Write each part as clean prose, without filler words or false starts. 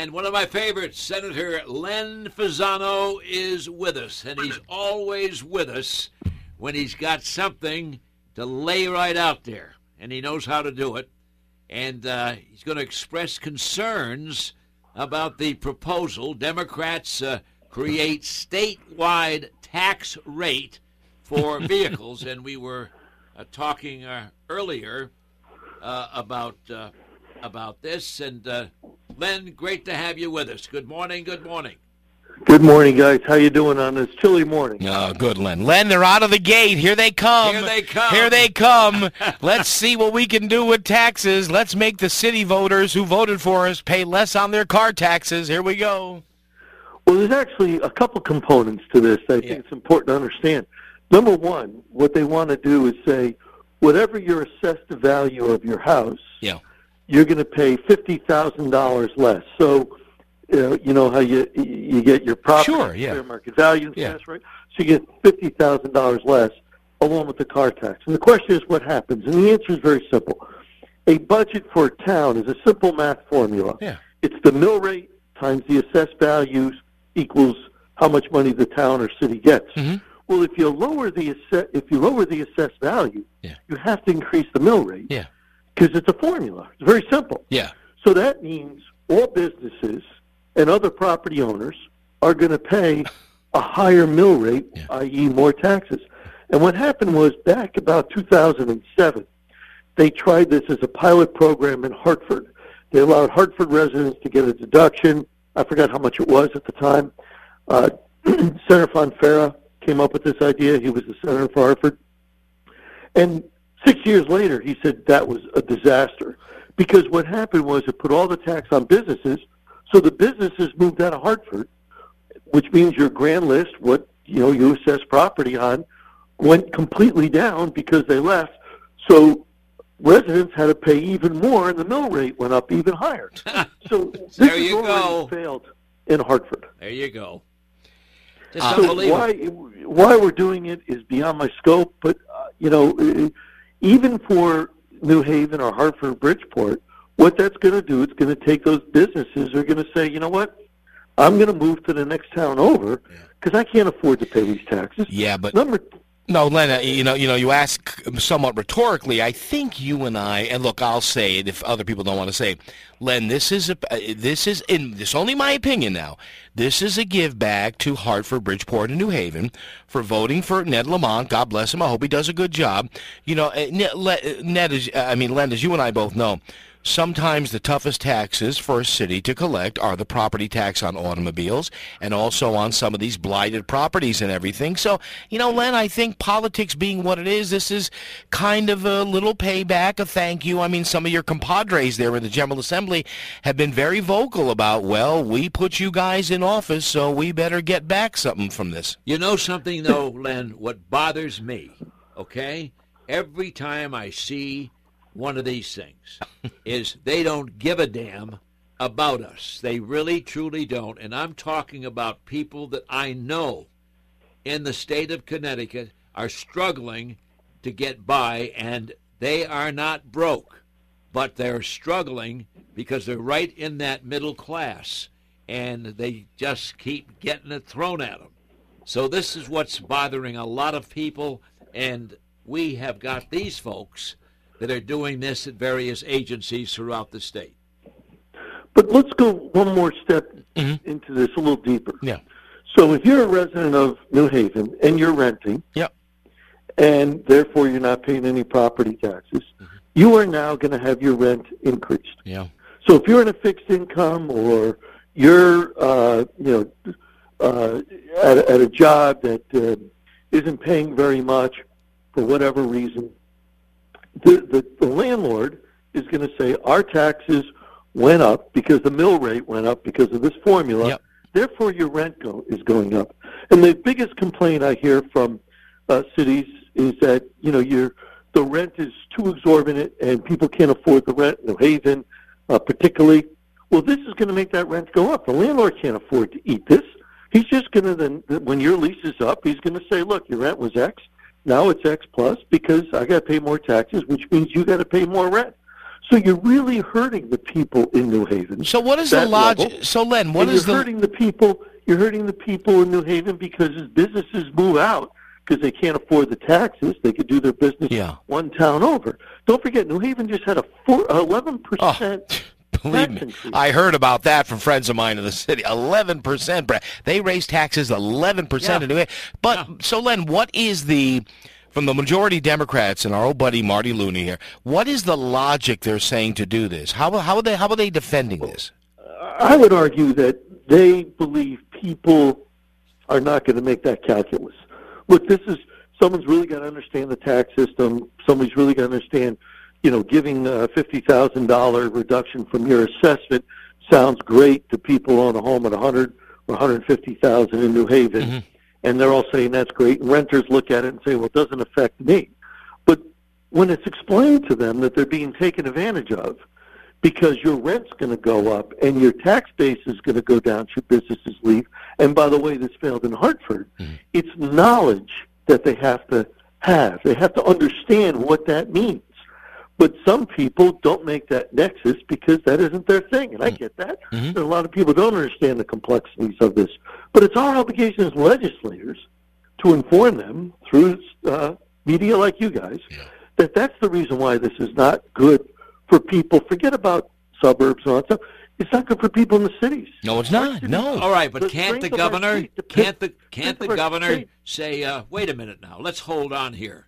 And one of my favorites, Senator Len Fasano, is with us. And he's always with us when he's got something to lay right out there. And he knows how to do it. And he's going to express concerns about the proposal. Democrats create statewide tax rate for vehicles. And we were talking earlier about this. And Len, great to have you with us. Good morning. Good morning. Good morning, guys. How you doing on this chilly morning? Oh, good, Len. Len, they're out of the gate. Here they come. Here they come. Here they come. Let's see what we can do with taxes. Let's make the city voters who voted for us pay less on their car taxes. Here we go. Well, there's actually a couple components to this that I think it's important to understand. Number one, what they want to do is say, whatever your assessed value of your house, you're going to pay $50,000 less. So, you know how you get your property fair market value and right? So you get $50,000 less along with the car tax. And the question is what happens? And the answer is very simple. A budget for a town is a simple math formula. Yeah. It's the mill rate times the assessed values equals how much money the town or city gets. Mm-hmm. Well, if you lower the assessed value, you have to increase the mill rate. Yeah. Because it's a formula. It's very simple. Yeah. So that means all businesses and other property owners are going to pay a higher mill rate, i.e. more taxes. And what happened was back about 2007, they tried this as a pilot program in Hartford. They allowed Hartford residents to get a deduction. I forgot how much it was at the time. Senator Fonfara came up with this idea. He was the senator for Hartford. And 6 years later, he said that was a disaster because what happened was it put all the tax on businesses, so the businesses moved out of Hartford, which means your grand list, what you assess property on, went completely down because they left. So residents had to pay even more, and the mill rate went up even higher. So this there you go. Failed in Hartford. There you go. So why we're doing it is beyond my scope, but even for New Haven or Hartford, Bridgeport, what that's going to do, it's going to take those businesses are going to say, you know what, I'm going to move to the next town over because I can't afford to pay these taxes. Yeah, but no, Len, you ask somewhat rhetorically. I think you and I, and look, I'll say it if other people don't want to say it. Len, this is only my opinion now. This is a give back to Hartford, Bridgeport, and New Haven for voting for Ned Lamont. God bless him. I hope he does a good job. Len, as you and I both know, sometimes the toughest taxes for a city to collect are the property tax on automobiles and also on some of these blighted properties and everything. So, Len, I think politics being what it is, this is kind of a little payback, a thank you. I mean, some of your compadres there in the General Assembly have been very vocal about, well, we put you guys in office, so we better get back something from this. You know something, though, Len, what bothers me, okay? Every time I see one of these things is they don't give a damn about us. They really, truly don't. And I'm talking about people that I know in the state of Connecticut are struggling to get by, and they are not broke, but they're struggling because they're right in that middle class, and they just keep getting it thrown at them. So this is what's bothering a lot of people, and we have got these folks that are doing this at various agencies throughout the state. But let's go one more step into this a little deeper. Yeah. So if you're a resident of New Haven and you're renting, and therefore you're not paying any property taxes, you are now going to have your rent increased. Yeah. So if you're in a fixed income or you're at a job that isn't paying very much for whatever reason, the landlord is going to say our taxes went up because the mill rate went up because of this formula. Yep. Therefore, your rent is going up. And the biggest complaint I hear from cities is that the rent is too exorbitant and people can't afford the rent. New Haven, particularly. Well, this is going to make that rent go up. The landlord can't afford to eat this. He's just going to then, when your lease is up, he's going to say, look, your rent was X. Now it's X plus because I got to pay more taxes, which means you got to pay more rent. So you're really hurting the people in New Haven. So what is the logic? So Len, what is you're hurting the people? You're hurting the people in New Haven because as businesses move out because they can't afford the taxes, they could do their business one town over. Don't forget, New Haven just had a 11%. Believe me, I heard about that from friends of mine in the city. 11%, Brad. They raised taxes 11% in New Haven. But so Len, what is from the majority Democrats and our old buddy Marty Looney here, what is the logic they're saying to do this? How are they defending this? I would argue that they believe people are not going to make that calculus. Look, someone's really got to understand the tax system. Somebody's really got to understand, giving a $50,000 reduction from your assessment sounds great to people on a home at $100,000 or $150,000 in New Haven. Mm-hmm. And they're all saying that's great. And renters look at it and say, well, it doesn't affect me. But when it's explained to them that they're being taken advantage of because your rent's going to go up and your tax base is going to go down should businesses leave, and by the way, this failed in Hartford, it's knowledge that they have to have. They have to understand what that means. But some people don't make that nexus because that isn't their thing, and I get that. Mm-hmm. A lot of people don't understand the complexities of this. But it's our obligation as legislators to inform them through media like you guys that that's the reason why this is not good for people. Forget about suburbs and all that stuff. It's not good for people in the cities. No, it's not. No. All right, but can't the governor say, wait a minute now, let's hold on here.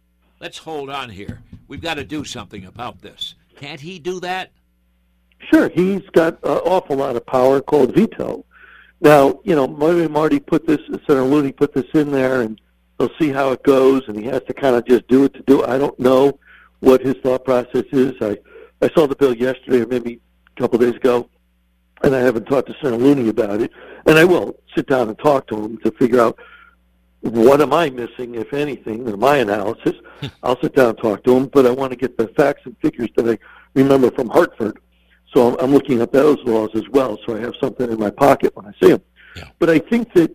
We've got to do something about this. Can't he do that? Sure. He's got an awful lot of power called veto. Now, Marty Senator Looney put this in there, and they'll see how it goes, and he has to kind of just do it to do it. I don't know what his thought process is. I saw the bill yesterday or maybe a couple of days ago, and I haven't talked to Senator Looney about it. And I will sit down and talk to him to figure out what am I missing, if anything, in my analysis. I'll sit down and talk to him, but I want to get the facts and figures that I remember from Hartford. So I'm looking at those laws as well, so I have something in my pocket when I see them. Yeah. But I think that,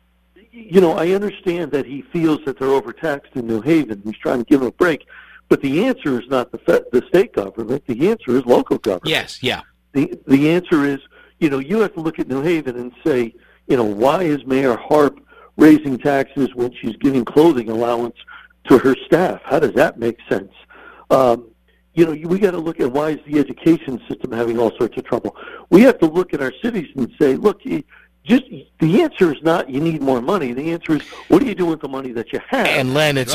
I understand that he feels that they're overtaxed in New Haven. He's trying to give them a break. But the answer is not the state government. The answer is local government. Yes, yeah. The answer is, you have to look at New Haven and say, why is Mayor Harp raising taxes when she's giving clothing allowance to her staff? How does that make sense? We got to look at why is the education system having all sorts of trouble. We have to look at our cities and say, look, the answer is not you need more money. The answer is what do you do with the money that you have? And Len, it's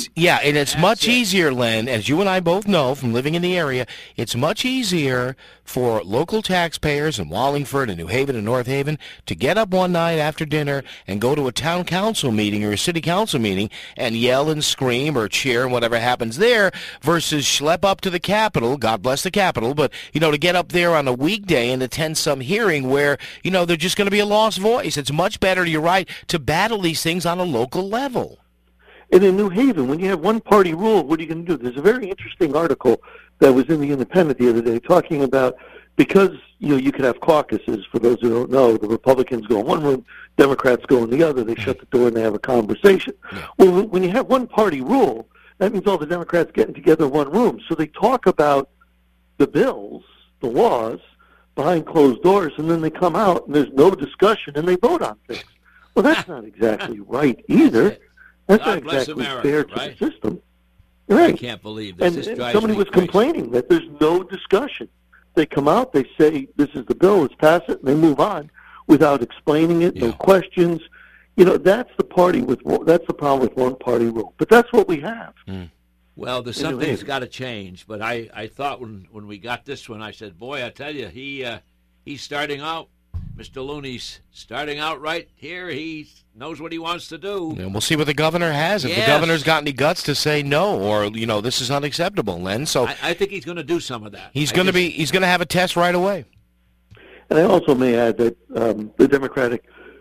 much easier, Len, as you and I both know from living in the area. It's much easier for local taxpayers in Wallingford and New Haven and North Haven to get up one night after dinner and go to a town council meeting or a city council meeting and yell and scream or cheer and whatever happens there versus schlep up to the Capitol, God bless the Capitol, but, to get up there on a weekday and attend some hearing where, they're just going to be a lost voice. It's much better, you're right, to battle these things on a local level. And in New Haven, when you have one-party rule, what are you going to do? There's a very interesting article that was in the Independent the other day talking about because you could have caucuses. For those who don't know, the Republicans go in one room, Democrats go in the other. They shut the door and they have a conversation. Yeah. Well, when you have one-party rule, that means all the Democrats getting together in one room. So they talk about the bills, the laws, behind closed doors, and then they come out and there's no discussion and they vote on things. Well, that's not exactly right either. That's not exactly fair to the system. Right. I can't believe this. And somebody was complaining that there's no discussion. They come out, they say, this is the bill, let's pass it, and they move on without explaining it, no questions. That's the problem with one-party rule. But that's what we have. Well, something's got to change. But I thought when we got this one, I said, boy, I tell you, he's starting out. Mr. Looney's starting out right here. He knows what he wants to do. And we'll see what the governor has. If the governor's got any guts to say no, or this is unacceptable, Len. So I think he's going to do some of that. He's going to have a test right away. And I also may add that the Democratic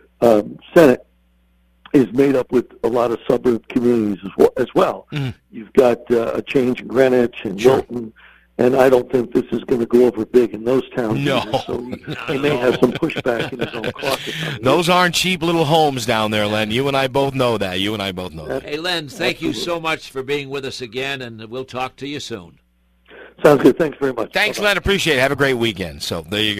Senate is made up with a lot of suburb communities as well. Mm-hmm. You've got a change in Greenwich and Wilton. And I don't think this is going to go over big in those towns. No. Either, so he may have some pushback in his own caucus. Those aren't cheap little homes down there, Len. You and I both know that. Hey, Len, thank you so much for being with us again, and we'll talk to you soon. Sounds good. Thanks very much. Thanks, Bye-bye. Len. Appreciate it. Have a great weekend. So there you go.